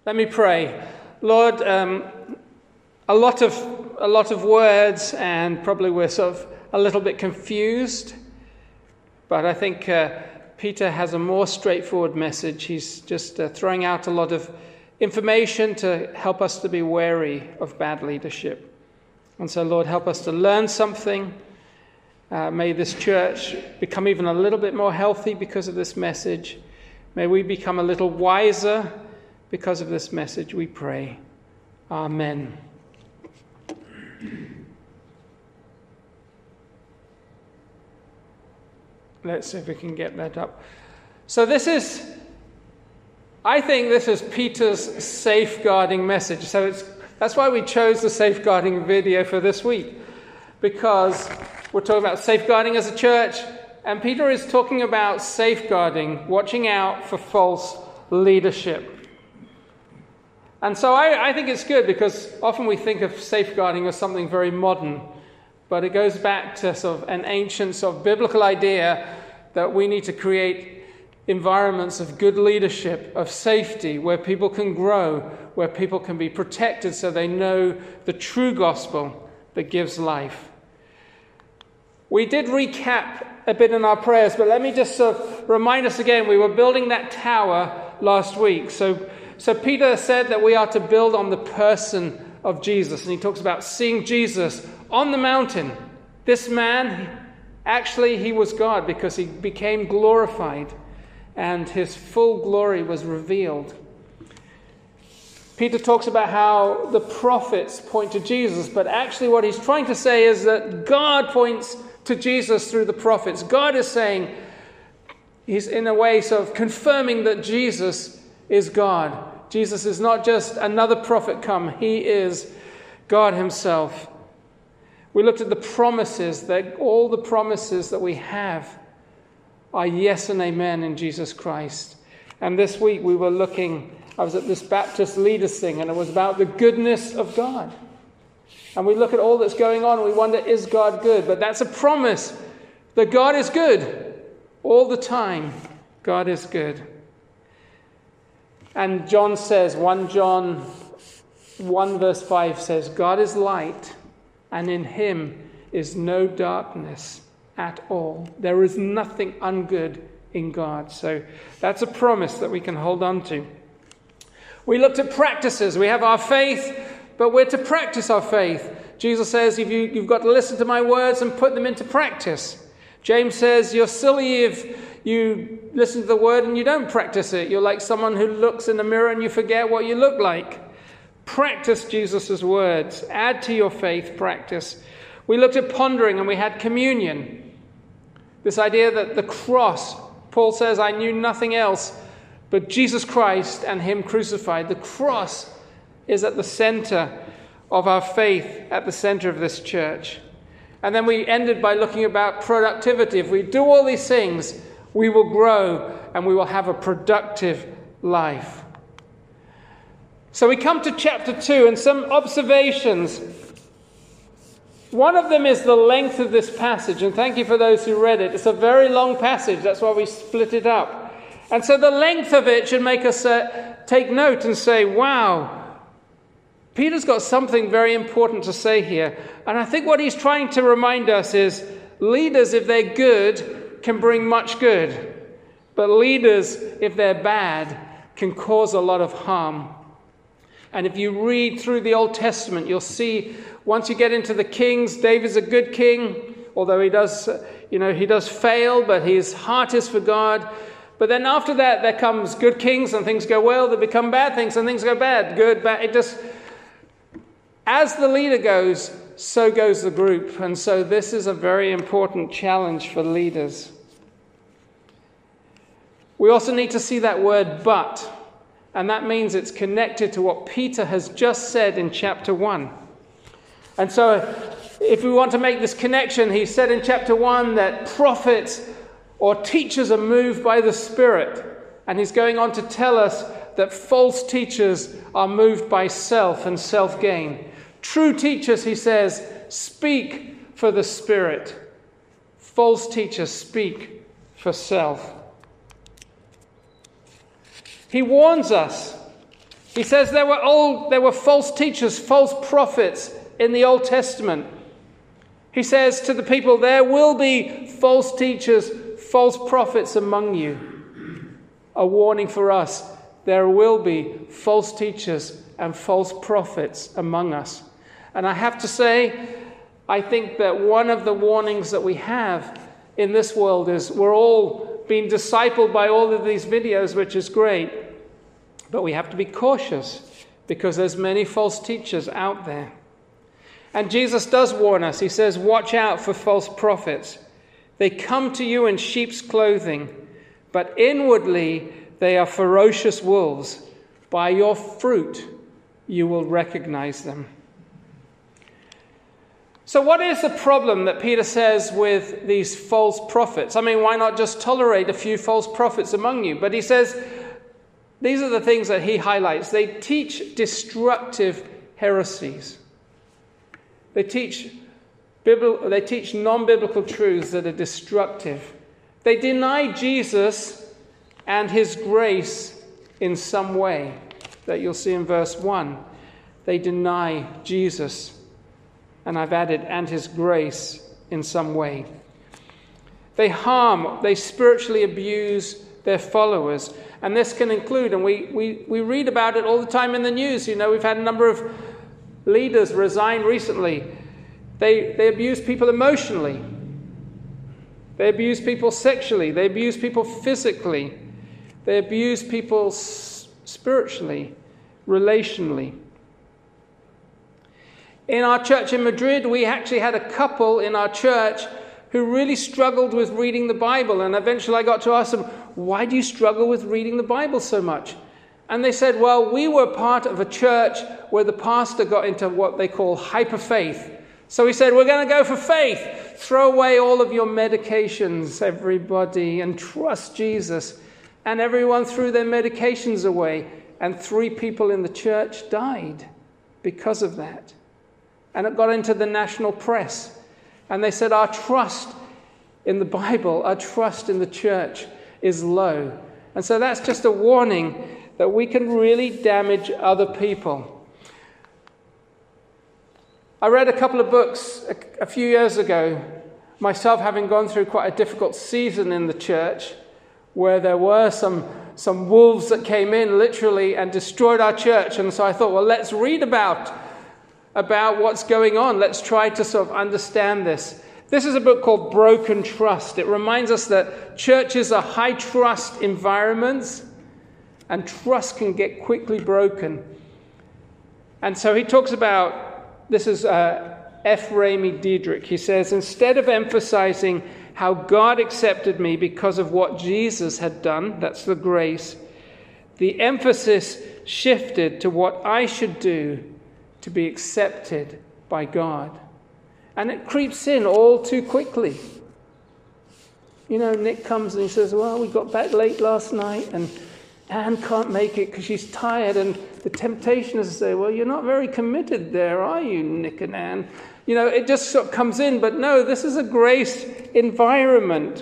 Let me pray. Lord, a lot of words, and probably we're sort of a little bit confused, but I think Peter has a more straightforward message. He's just throwing out a lot of information to help us to be wary of bad leadership. And so, Lord, help us to learn something. May this church become even a little bit more healthy because of this message. May we become a little wiser because of this message, we pray. Amen. Let's see if we can get that up. So I think this is Peter's safeguarding message. So that's why we chose the safeguarding video for this week, because we're talking about safeguarding as a church, and Peter is talking about safeguarding, watching out for false leadership. And so I think it's good, because often we think of safeguarding as something very modern, but it goes back to sort of an ancient sort of biblical idea that we need to create environments of good leadership, of safety, where people can grow, where people can be protected so they know the true gospel that gives life. We did recap a bit in our prayers, but let me just sort of remind us again, we were building that tower last week. So Peter said that we are to build on the person of Jesus, and he talks about seeing Jesus on the mountain. This man, actually, he was God because he became glorified, and his full glory was revealed. Peter talks about how the prophets point to Jesus, but actually what he's trying to say is that God points to Jesus through the prophets. God is saying, he's in a way sort of confirming that Jesus is God. Jesus is not just another prophet come. He is God himself. We looked at the promises, that all the promises that we have are yes and amen in Jesus Christ. And this week I was at this Baptist leaders thing, and it was about the goodness of God. And we look at all that's going on and we wonder, is God good? But that's a promise that God is good all the time. God is good. And John says, 1 John 1 verse 5 says, God is light, and in him is no darkness at all. There is nothing ungood in God. So that's a promise that we can hold on to. We looked at practices. We have our faith, but we're to practice our faith. Jesus says, you've got to listen to my words and put them into practice. James says, you're silly if you listen to the word and you don't practice it. You're like someone who looks in the mirror and you forget what you look like. Practice Jesus' words. Add to your faith practice. We looked at pondering and we had communion. This idea that the cross, Paul says, I knew nothing else but Jesus Christ and him crucified. The cross is at the center of our faith, at the center of this church. And then we ended by looking about productivity. If we do all these things, we will grow and we will have a productive life. So we come to chapter 2 and some observations. One of them is the length of this passage, and thank you for those who read it. It's a very long passage, that's why we split it up. And so the length of it should make us take note and say, wow, Peter's got something very important to say here. And I think what he's trying to remind us is leaders, if they're good, can bring much good. But leaders, if they're bad, can cause a lot of harm. And if you read through the Old Testament, you'll see once you get into the kings, David's a good king, although he does fail, but his heart is for God. But then after that, there comes good kings and things go well. They become bad things and things go bad. Good, bad. As the leader goes, so goes the group. And so this is a very important challenge for leaders. We also need to see that word but. And that means it's connected to what Peter has just said in chapter 1. And so if we want to make this connection, he said in chapter 1 that prophets or teachers are moved by the Spirit. And he's going on to tell us that false teachers are moved by self and self-gain. True teachers, he says, speak for the Spirit. False teachers speak for self. He warns us He says there were false teachers, false prophets in the Old Testament. He says to the people, there will be false teachers, false prophets among you. A warning for us, there will be false teachers and false prophets among us. And I have to say, I think that one of the warnings that we have in this world is we're all being discipled by all of these videos, which is great. But we have to be cautious because there's many false teachers out there. And Jesus does warn us. He says, watch out for false prophets. They come to you in sheep's clothing, but inwardly they are ferocious wolves. By your fruit you will recognize them. So what is the problem that Peter says with these false prophets? I mean, why not just tolerate a few false prophets among you? But he says, these are the things that he highlights. They teach destructive heresies. They teach non-biblical truths that are destructive. They deny Jesus and his grace in some way, that you'll see in verse 1. They deny Jesus, and I've added, and his grace in some way. They harm, they spiritually abuse their followers. And this can include, and we read about it all the time in the news. You know, we've had a number of leaders resign recently. They abuse people emotionally. They abuse people sexually. They abuse people physically. They abuse people spiritually, relationally. In our church in Madrid, we actually had a couple in our church who really struggled with reading the Bible. And eventually I got to ask them, why do you struggle with reading the Bible so much? And they said, well, we were part of a church where the pastor got into what they call hyperfaith. So he said, we're going to go for faith. Throw away all of your medications, everybody, and trust Jesus. And everyone threw their medications away. And 3 people in the church died because of that. And it got into the national press. And they said, our trust in the Bible, our trust in the church is low. And so that's just a warning that we can really damage other people. I read a couple of books a few years ago, myself having gone through quite a difficult season in the church, where there were some wolves that came in literally and destroyed our church. And so I thought, well, let's read about what's going on. Let's try to sort of understand this. This is a book called Broken Trust. It reminds us that churches are high-trust environments, and trust can get quickly broken. And so he talks about, this is F. Ramey Diedrich. He says, instead of emphasizing how God accepted me because of what Jesus had done, that's the grace, the emphasis shifted to what I should do to be accepted by God. And it creeps in all too quickly. You know, Nick comes and he says, well, we got back late last night and Anne can't make it because she's tired. And the temptation is to say, well, you're not very committed there, are you, Nick and Anne? You know, it just sort of comes in. But no, this is a grace environment.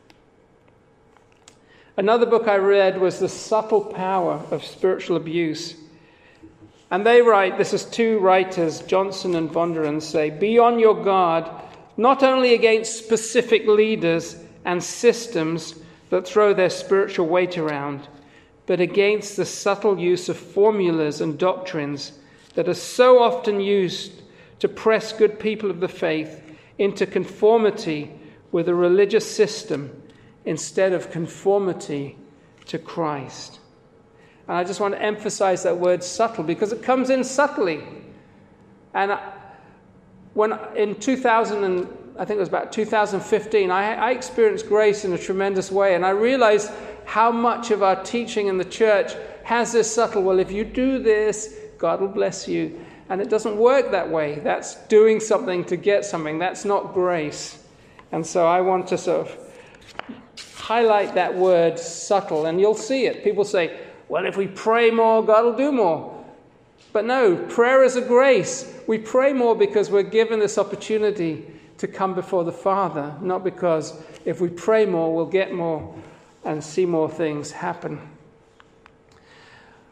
Another book I read was The Subtle Power of Spiritual Abuse. And they write, this is 2 writers, Johnson and Vonderen, say, be on your guard, not only against specific leaders and systems that throw their spiritual weight around, but against the subtle use of formulas and doctrines that are so often used to press good people of the faith into conformity with a religious system instead of conformity to Christ. And I just want to emphasize that word subtle because it comes in subtly. And when in 2000, I think it was about 2015, I experienced grace in a tremendous way. And I realized how much of our teaching in the church has this subtle, well, if you do this, God will bless you. And it doesn't work that way. That's doing something to get something. That's not grace. And so I want to sort of highlight that word subtle. And you'll see it. People say, well, if we pray more, God will do more. But no, prayer is a grace. We pray more because we're given this opportunity to come before the Father, not because if we pray more, we'll get more and see more things happen.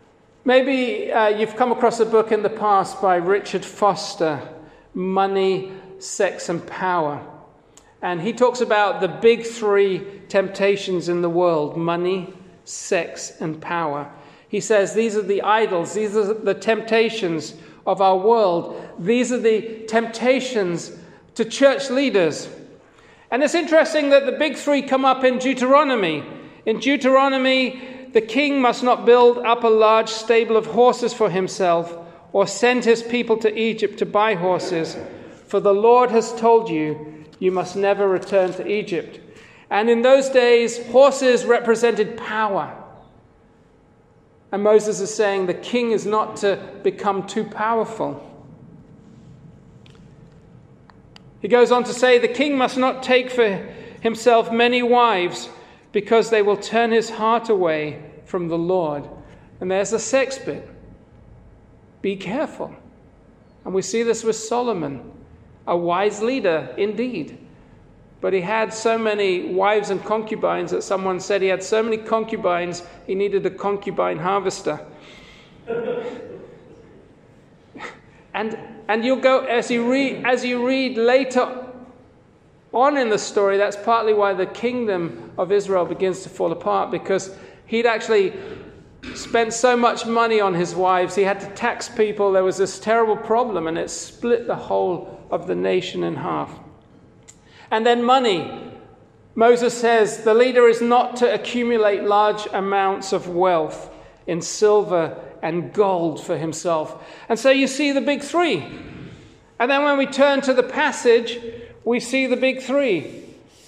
Maybe you've come across a book in the past by Richard Foster, Money, Sex and Power. And he talks about the big three temptations in the world: money, sex, and power. He says these are the idols, these are the temptations of our world. These are the temptations to church leaders. And it's interesting that the big three come up in Deuteronomy. In Deuteronomy, the king must not build up a large stable of horses for himself or send his people to Egypt to buy horses, for the Lord has told you, you must never return to Egypt. And in those days, horses represented power. And Moses is saying the king is not to become too powerful. He goes on to say the king must not take for himself many wives, because they will turn his heart away from the Lord. And there's the sex bit. Be careful. And we see this with Solomon, a wise leader indeed. But he had so many wives and concubines that someone said he had so many concubines, he needed a concubine harvester. And you'll go, as you read later on in the story, that's partly why the kingdom of Israel begins to fall apart, because he'd actually spent so much money on his wives, he had to tax people. There was this terrible problem, and it split the whole of the nation in half. And then money. Moses says the leader is not to accumulate large amounts of wealth in silver and gold for himself. And so you see the big three. And then when we turn to the passage, we see the big three.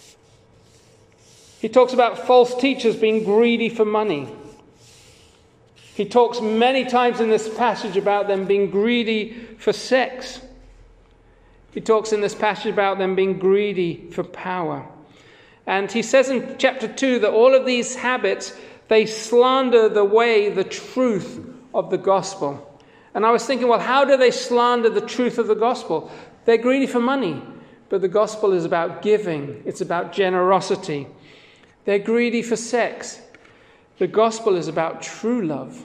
He talks about false teachers being greedy for money. He talks many times in this passage about them being greedy for sex. He talks in this passage about them being greedy for power. And he says in chapter 2 that all of these habits, they slander the way, the truth of the gospel. And I was thinking, well, how do they slander the truth of the gospel? They're greedy for money, but the gospel is about giving. It's about generosity. They're greedy for sex. The gospel is about true love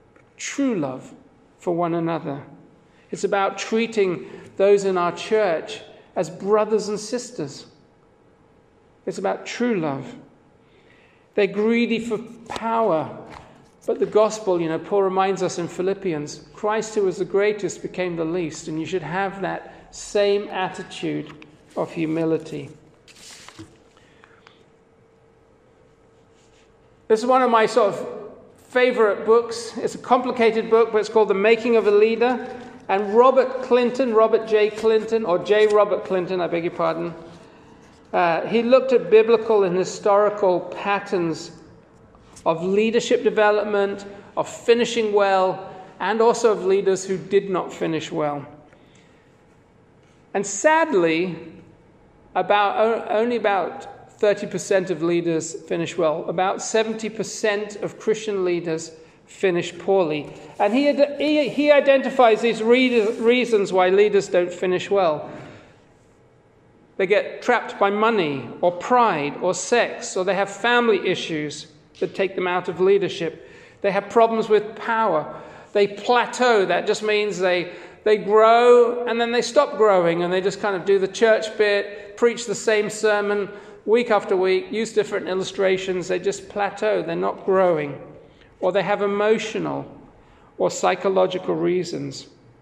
for one another. It's about treating those in our church as brothers and sisters. It's about true love. They're greedy for power. But the gospel, Paul reminds us in Philippians, Christ who was the greatest became the least. And you should have that same attitude of humility. This is one of my sort of favorite books. It's a complicated book, but it's called The Making of a Leader. And Robert J. Clinton, I beg your pardon, he looked at biblical and historical patterns of leadership development, of finishing well, and also of leaders who did not finish well. And sadly, only about 30% of leaders finish well. About 70% of Christian leaders finish poorly. And he identifies these reasons why leaders don't finish well. They get trapped by money or pride or sex, or they have family issues that take them out of leadership. They have problems with power. They plateau. That just means they grow and then they stop growing, and they just kind of do the church bit, preach the same sermon week after week, use different illustrations. They just plateau. They're not growing. Or they have emotional or psychological reasons.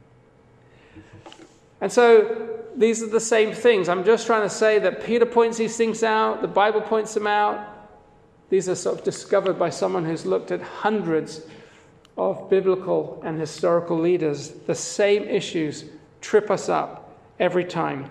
And so these are the same things. I'm just trying to say that Peter points these things out. The Bible points them out. These are sort of discovered by someone who's looked at hundreds of biblical and historical leaders. The same issues trip us up every time.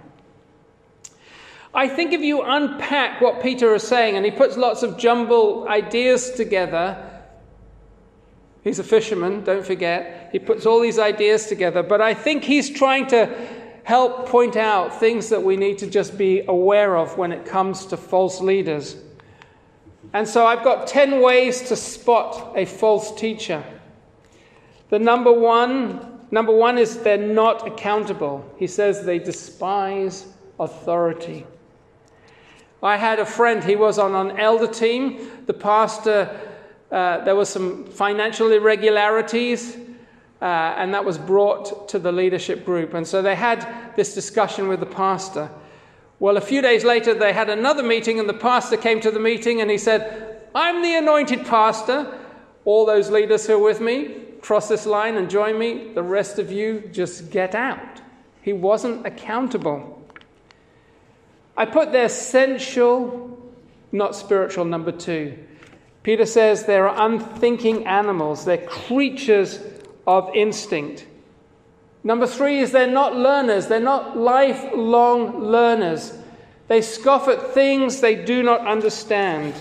I think if you unpack what Peter is saying, and he puts lots of jumbled ideas together. He's a fisherman, don't forget. He puts all these ideas together. But I think he's trying to help point out things that we need to just be aware of when it comes to false leaders. And so I've got 10 ways to spot a false teacher. The number one is they're not accountable. He says they despise authority. I had a friend, he was on an elder team. The pastor there were some financial irregularities, and that was brought to the leadership group. And so they had this discussion with the pastor. Well, a few days later, they had another meeting, and the pastor came to the meeting, and he said, "I'm the anointed pastor. All those leaders who are with me, cross this line and join me. The rest of you, just get out." He wasn't accountable. I put there sensual, not spiritual, number 2. Peter says they're unthinking animals. They're creatures of instinct. Number 3 is they're not learners. They're not lifelong learners. They scoff at things they do not understand.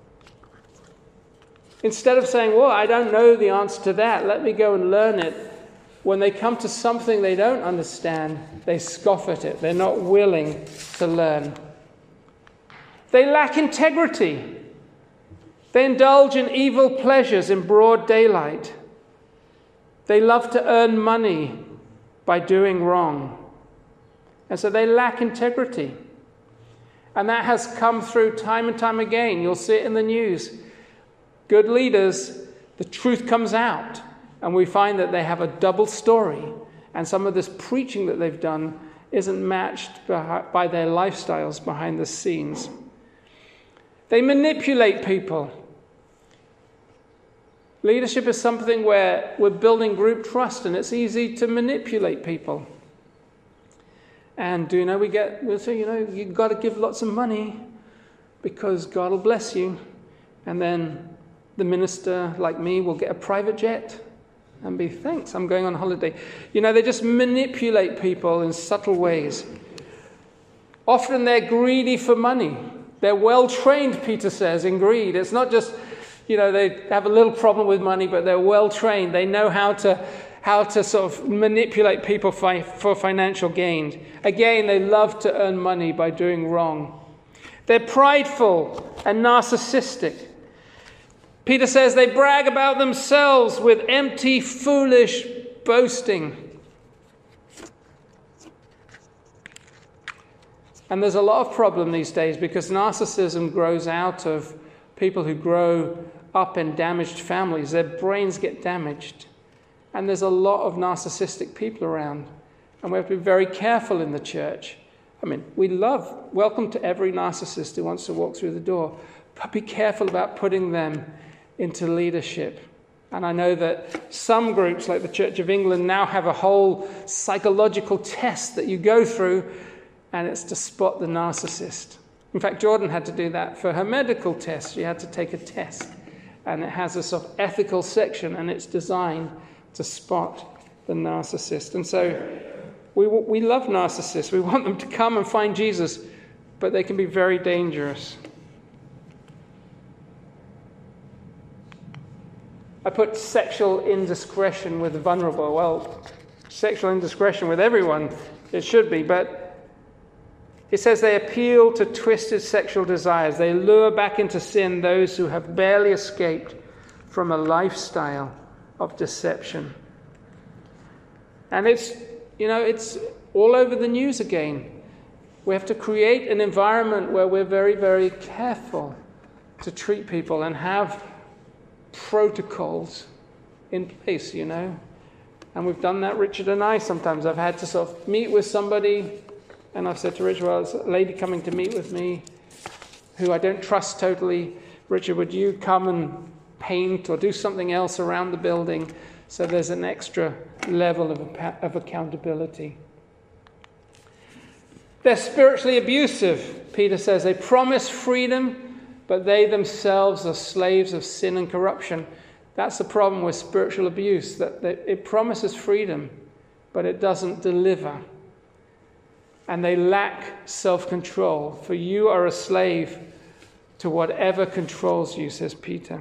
Instead of saying, well, I don't know the answer to that, let me go and learn it. When they come to something they don't understand, they scoff at it. They're not willing to learn. They lack integrity. They indulge in evil pleasures in broad daylight. They love to earn money by doing wrong. And so they lack integrity. And that has come through time and time again. You'll see it in the news. Good leaders, the truth comes out. And we find that they have a double story. And some of this preaching that they've done isn't matched by their lifestyles behind the scenes. They manipulate people. Leadership is something where we're building group trust, and it's easy to manipulate people. And we'll say, you've got to give lots of money because God will bless you. And then the minister, like me, will get a private jet and be, thanks, I'm going on holiday. They just manipulate people in subtle ways. Often they're greedy for money. They're well-trained, Peter says, in greed. It's not just, they have a little problem with money, but they're well-trained. They know how to sort of manipulate people for financial gain. Again, they love to earn money by doing wrong. They're prideful and narcissistic. Peter says they brag about themselves with empty, foolish boasting. And there's a lot of problem these days because narcissism grows out of people who grow up in damaged families. Their brains get damaged. And there's a lot of narcissistic people around. And we have to be very careful in the church. We welcome to every narcissist who wants to walk through the door. But be careful about putting them into leadership. And I know that some groups like the Church of England now have a whole psychological test that you go through, and it's to spot the narcissist. In fact, Jordan had to do that for her medical test. She had to take a test, and it has a sort of ethical section, and it's designed to spot the narcissist. And so we love narcissists. We want them to come and find Jesus, but they can be very dangerous. I put sexual indiscretion with the vulnerable. Well, sexual indiscretion with everyone, it should be, but it says they appeal to twisted sexual desires. They lure back into sin those who have barely escaped from a lifestyle of deception. And it's all over the news again. We have to create an environment where we're very, very careful to treat people and have protocols in place, And we've done that, Richard and I, sometimes. I've had to sort of meet with somebody, and I've said to Richard, well, there's a lady coming to meet with me who I don't trust totally. Richard, would you come and paint or do something else around the building so there's an extra level of accountability? They're spiritually abusive, Peter says. They promise freedom, but they themselves are slaves of sin and corruption. That's the problem with spiritual abuse, that it promises freedom, but it doesn't deliver. And they lack self-control, for you are a slave to whatever controls you, says Peter.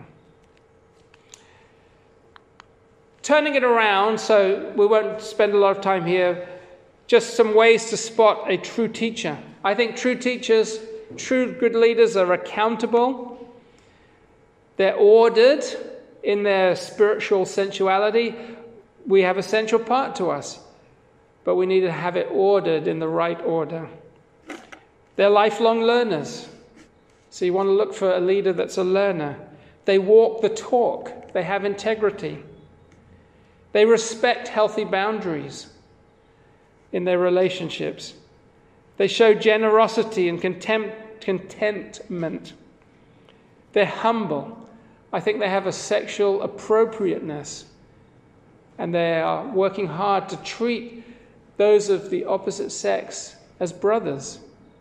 Turning it around, so we won't spend a lot of time here, just some ways to spot a true teacher. I think true teachers, true good leaders are accountable. They're ordered in their spiritual sensuality. We have a central part to us, but we need to have it ordered in the right order. They're lifelong learners. So you want to look for a leader that's a learner. They walk the talk. They have integrity. They respect healthy boundaries in their relationships. They show generosity and contentment. They're humble. I think they have a sexual appropriateness. And they are working hard to treat those of the opposite sex as brothers.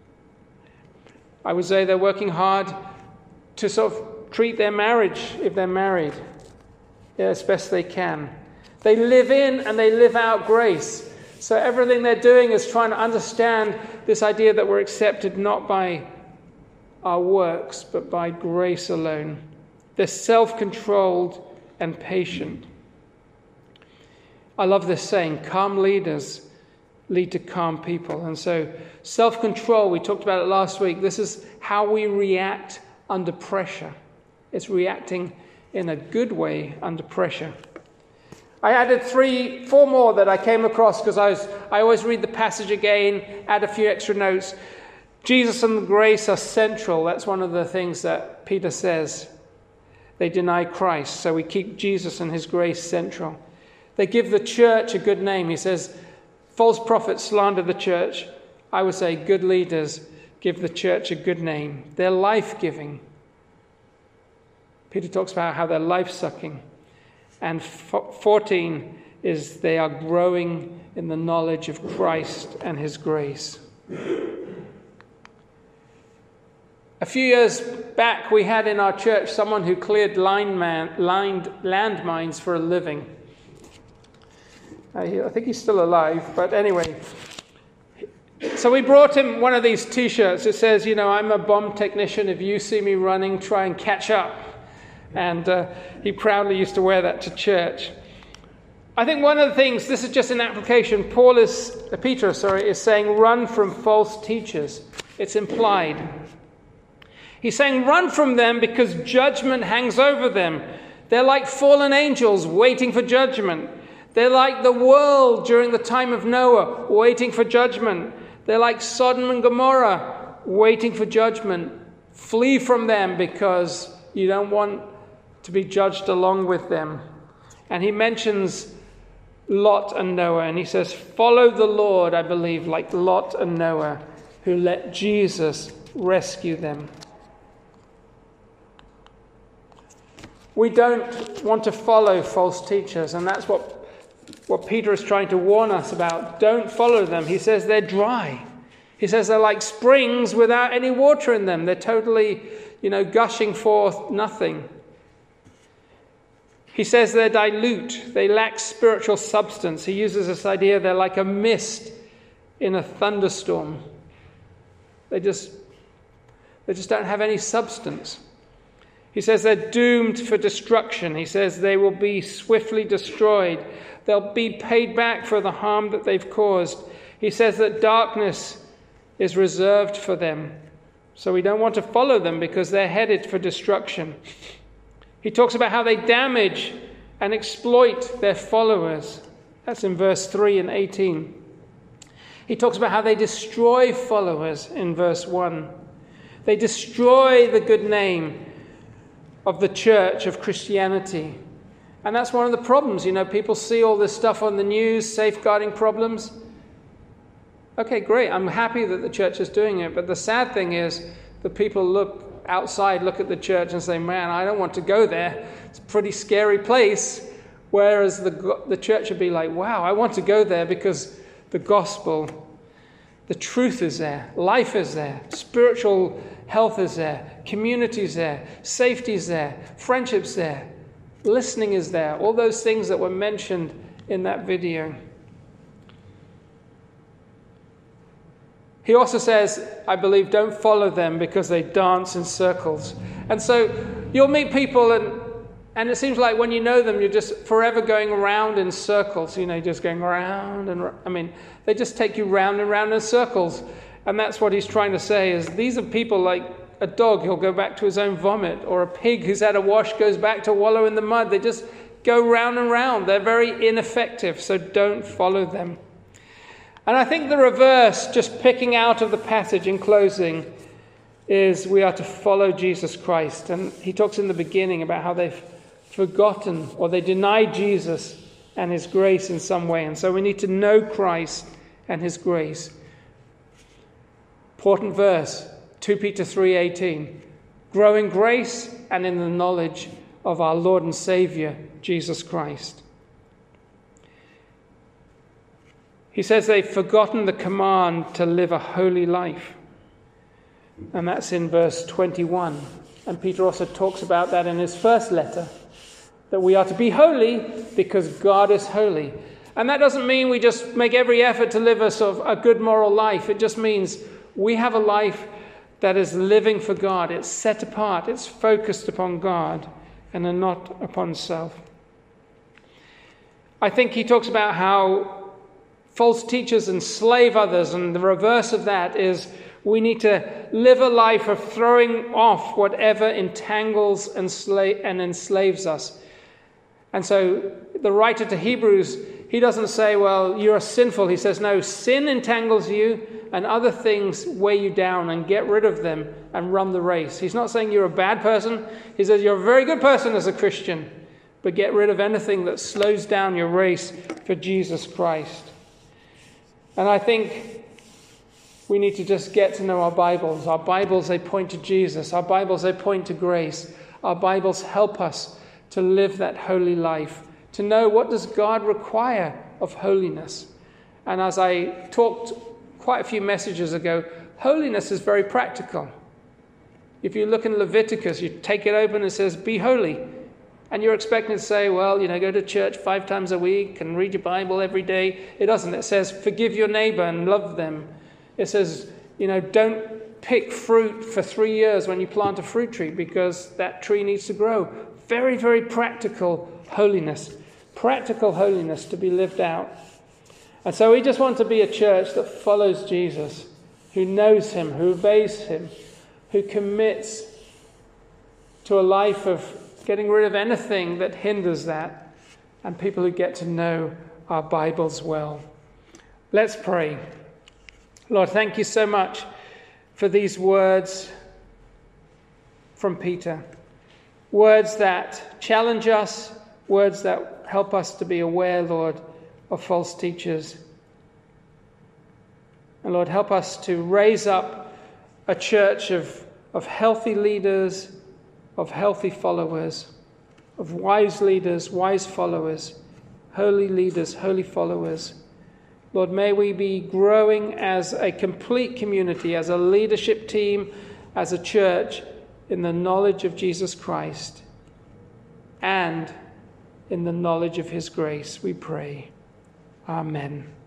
I would say they're working hard to sort of treat their marriage, if they're married, as best they can. They live in and they live out grace. So everything they're doing is trying to understand this idea that we're accepted not by our works, but by grace alone. They're self-controlled and patient. I love this saying, calm leaders lead to calm people. And so self-control, we talked about it last week, this is how we react under pressure. It's reacting in a good way under pressure. I added 4 more that I came across because I always read the passage again, add a few extra notes. Jesus and grace are central. That's one of the things that Peter says. They deny Christ, so we keep Jesus and his grace central. They give the church a good name. He says, false prophets slander the church. I would say good leaders give the church a good name. They're life-giving. Peter talks about how they're life-sucking. And 14 is they are growing in the knowledge of Christ and his grace. A few years back, we had in our church someone who cleared landmines for a living. I think he's still alive, but anyway. So we brought him one of these T-shirts. It says, I'm a bomb technician. If you see me running, try and catch up. And he proudly used to wear that to church. I think one of the things, this is just an application, Peter is saying, run from false teachers. It's implied. He's saying, run from them because judgment hangs over them. They're like fallen angels waiting for judgment. They're like the world during the time of Noah, waiting for judgment. They're like Sodom and Gomorrah, waiting for judgment. Flee from them because you don't want to be judged along with them. And he mentions Lot and Noah, and he says, follow the Lord, I believe, like Lot and Noah, who let Jesus rescue them. We don't want to follow false teachers, and that's what Peter is trying to warn us about. Don't follow them. He says they're dry. He says they're like springs without any water in them. They're totally, gushing forth nothing. He says they're dilute. They lack spiritual substance. He uses this idea they're like a mist in a thunderstorm. They just don't have any substance. He says they're doomed for destruction. He says they will be swiftly destroyed. They'll be paid back for the harm that they've caused. He says that darkness is reserved for them. So we don't want to follow them because they're headed for destruction. He talks about how they damage and exploit their followers. That's in verse 3 and 18. He talks about how they destroy followers in verse 1. They destroy the good name of the church, of Christianity. And that's one of the problems. People see all this stuff on the news, safeguarding problems. Okay, great. I'm happy that the church is doing it. But the sad thing is the people look at the church and say, man, I don't want to go there. It's a pretty scary place. Whereas the church would be like, wow, I want to go there because the gospel, the truth is there. Life is there. Spiritual health is there. Community is there. Safety is there. Friendship's there. Listening is there. All those things that were mentioned in that video. He also says, I believe, don't follow them because they dance in circles. And so you'll meet people and it seems like when you know them, you're just forever going around in circles, just going around and they just take you round and round in circles. And that's what he's trying to say is these are people like a dog, he'll go back to his own vomit, or a pig who's had a wash goes back to wallow in the mud. They just go round and round. They're very ineffective, so don't follow them. And I think the reverse, just picking out of the passage in closing, is we are to follow Jesus Christ. And he talks in the beginning about how they've forgotten or they denied Jesus and his grace in some way. And so we need to know Christ and his grace. Important verse, 2 Peter 3:18. Grow in grace and in the knowledge of our Lord and Savior, Jesus Christ. He says they've forgotten the command to live a holy life. And that's in verse 21. And Peter also talks about that in his first letter, that we are to be holy because God is holy. And that doesn't mean we just make every effort to live a sort of a good moral life. It just means we have a life that is living for God. It's set apart. It's focused upon God and not upon self. I think he talks about how false teachers enslave others, and the reverse of that is we need to live a life of throwing off whatever entangles and enslaves us. And so the writer to Hebrews, he doesn't say, well, you're sinful. He says, no, sin entangles you and other things weigh you down, and get rid of them and run the race. He's not saying you're a bad person. He says you're a very good person as a Christian, but get rid of anything that slows down your race for Jesus Christ. And I think we need to just get to know our Bibles. Our Bibles, they point to Jesus. Our Bibles, they point to grace. Our Bibles help us to live that holy life, to know what does God require of holiness. And as I talked quite a few messages ago, holiness is very practical. If you look in Leviticus, you take it open and it says, be holy. And you're expecting to say, well, go to church 5 times a week and read your Bible every day. It doesn't. It says, forgive your neighbor and love them. It says, don't pick fruit for 3 years when you plant a fruit tree because that tree needs to grow. Very, very practical holiness. Practical holiness to be lived out. And so we just want to be a church that follows Jesus, who knows him, who obeys him, who commits to a life of getting rid of anything that hinders that, and people who get to know our Bibles well. Let's pray. Lord, thank you so much for these words from Peter. Words that challenge us, words that help us to be aware, Lord, of false teachers. And Lord, help us to raise up a church of healthy leaders, of healthy followers, of wise leaders, wise followers, holy leaders, holy followers. Lord, may we be growing as a complete community, as a leadership team, as a church, in the knowledge of Jesus Christ and in the knowledge of his grace, we pray. Amen.